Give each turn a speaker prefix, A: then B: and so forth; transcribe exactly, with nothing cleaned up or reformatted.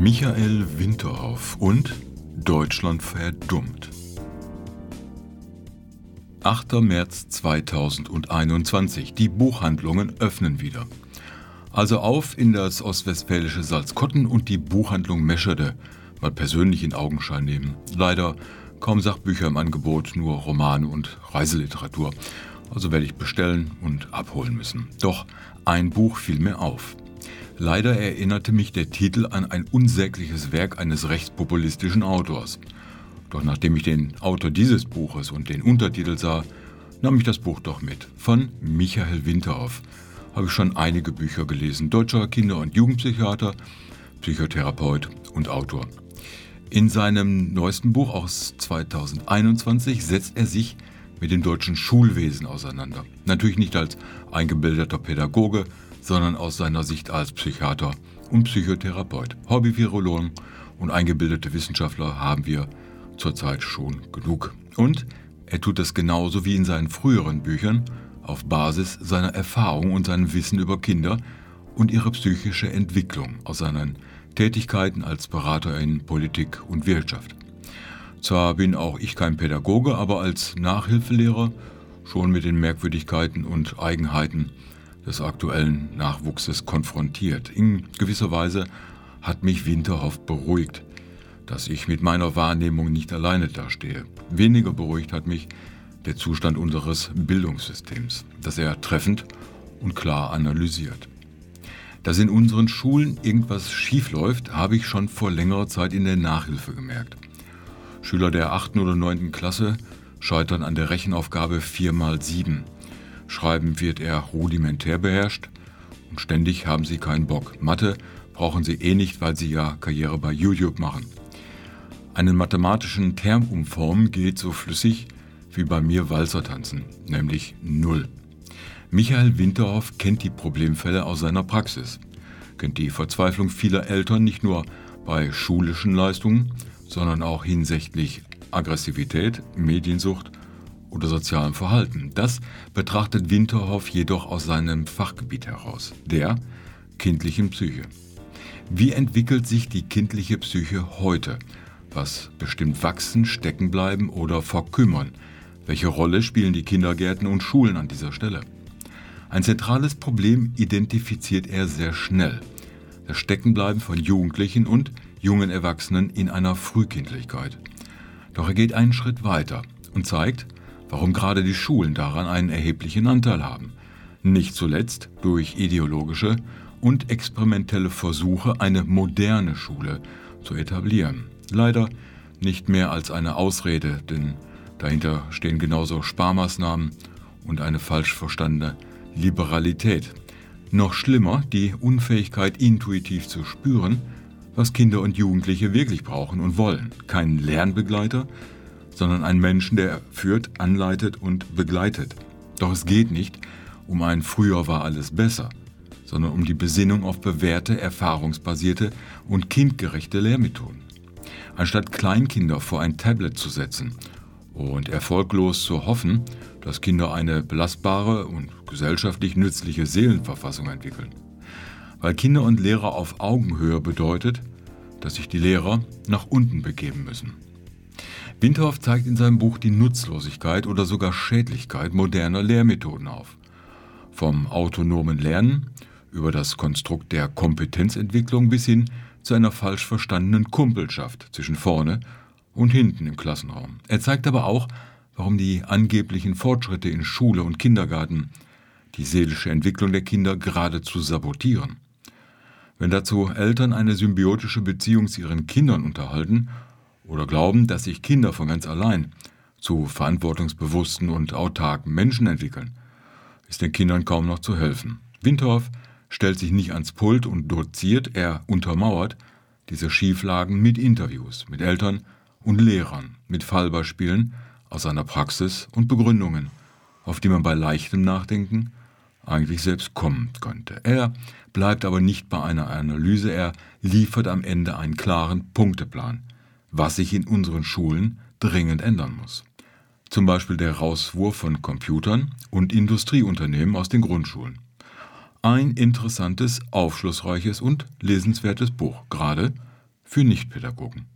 A: Michael Winterhoff und Deutschland verdummt. achter März zweitausendeinundzwanzig. Die Buchhandlungen öffnen wieder. Also auf in das ostwestfälische Salzkotten und die Buchhandlung Meschede mal persönlich in Augenschein nehmen. Leider kaum Sachbücher im Angebot, nur Romane und Reiseliteratur. Also werde ich bestellen und abholen müssen. Doch ein Buch fiel mir auf. Leider erinnerte mich der Titel an ein unsägliches Werk eines rechtspopulistischen Autors. Doch nachdem ich den Autor dieses Buches und den Untertitel sah, nahm ich das Buch doch mit. Von Michael Winterhoff habe ich schon einige Bücher gelesen. Deutscher Kinder- und Jugendpsychiater, Psychotherapeut und Autor. In seinem neuesten Buch aus zweitausendeinundzwanzig setzt er sich mit dem deutschen Schulwesen auseinander. Natürlich nicht als eingebildeter Pädagoge, sondern aus seiner Sicht als Psychiater und Psychotherapeut. Hobby-Virologen und eingebildete Wissenschaftler haben wir zurzeit schon genug. Und er tut das genauso wie in seinen früheren Büchern auf Basis seiner Erfahrung und seinem Wissen über Kinder und ihre psychische Entwicklung aus seinen Tätigkeiten als Berater in Politik und Wirtschaft. Zwar bin auch ich kein Pädagoge, aber als Nachhilfelehrer schon mit den Merkwürdigkeiten und Eigenheiten des aktuellen Nachwuchses konfrontiert. In gewisser Weise hat mich Winterhoff beruhigt, dass ich mit meiner Wahrnehmung nicht alleine dastehe. Weniger beruhigt hat mich der Zustand unseres Bildungssystems, das er treffend und klar analysiert. Dass in unseren Schulen irgendwas schiefläuft, habe ich schon vor längerer Zeit in der Nachhilfe gemerkt. Schüler der achten oder neunten Klasse scheitern an der Rechenaufgabe vier mal sieben. Schreiben wird er rudimentär beherrscht und ständig haben sie keinen Bock. Mathe brauchen sie eh nicht, weil sie ja Karriere bei YouTube machen. Einen mathematischen Term umformen geht so flüssig wie bei mir Walzer tanzen, nämlich null. Michael Winterhoff kennt die Problemfälle aus seiner Praxis, kennt die Verzweiflung vieler Eltern nicht nur bei schulischen Leistungen, sondern auch hinsichtlich Aggressivität, Mediensucht oder sozialem Verhalten. Das betrachtet Winterhoff jedoch aus seinem Fachgebiet heraus, der kindlichen Psyche. Wie entwickelt sich die kindliche Psyche heute? Was bestimmt Wachsen, Steckenbleiben oder Verkümmern? Welche Rolle spielen die Kindergärten und Schulen an dieser Stelle? Ein zentrales Problem identifiziert er sehr schnell: das Steckenbleiben von Jugendlichen und jungen Erwachsenen in einer Frühkindlichkeit. Doch er geht einen Schritt weiter und zeigt, warum gerade die Schulen daran einen erheblichen Anteil haben. Nicht zuletzt durch ideologische und experimentelle Versuche, eine moderne Schule zu etablieren. Leider nicht mehr als eine Ausrede, denn dahinter stehen genauso Sparmaßnahmen und eine falsch verstandene Liberalität. Noch schlimmer, die Unfähigkeit, intuitiv zu spüren, was Kinder und Jugendliche wirklich brauchen und wollen. Kein Lernbegleiter, sondern einen Menschen, der führt, anleitet und begleitet. Doch es geht nicht um ein Früher war alles besser, sondern um die Besinnung auf bewährte, erfahrungsbasierte und kindgerechte Lehrmethoden. Anstatt Kleinkinder vor ein Tablet zu setzen und erfolglos zu hoffen, dass Kinder eine belastbare und gesellschaftlich nützliche Seelenverfassung entwickeln. Weil Kinder und Lehrer auf Augenhöhe bedeutet, dass sich die Lehrer nach unten begeben müssen. Winterhoff zeigt in seinem Buch die Nutzlosigkeit oder sogar Schädlichkeit moderner Lehrmethoden auf. Vom autonomen Lernen über das Konstrukt der Kompetenzentwicklung bis hin zu einer falsch verstandenen Kumpelschaft zwischen vorne und hinten im Klassenraum. Er zeigt aber auch, warum die angeblichen Fortschritte in Schule und Kindergarten die seelische Entwicklung der Kinder geradezu sabotieren. Wenn dazu Eltern eine symbiotische Beziehung zu ihren Kindern unterhalten oder glauben, dass sich Kinder von ganz allein zu verantwortungsbewussten und autarken Menschen entwickeln, ist den Kindern kaum noch zu helfen. Winterhoff stellt sich nicht ans Pult und doziert, er untermauert diese Schieflagen mit Interviews, mit Eltern und Lehrern, mit Fallbeispielen aus seiner Praxis und Begründungen, auf die man bei leichtem Nachdenken eigentlich selbst kommen könnte. Er bleibt aber nicht bei einer Analyse, er liefert am Ende einen klaren Punkteplan, was sich in unseren Schulen dringend ändern muss. Zum Beispiel der Rauswurf von Computern und Industrieunternehmen aus den Grundschulen. Ein interessantes, aufschlussreiches und lesenswertes Buch, gerade für Nichtpädagogen.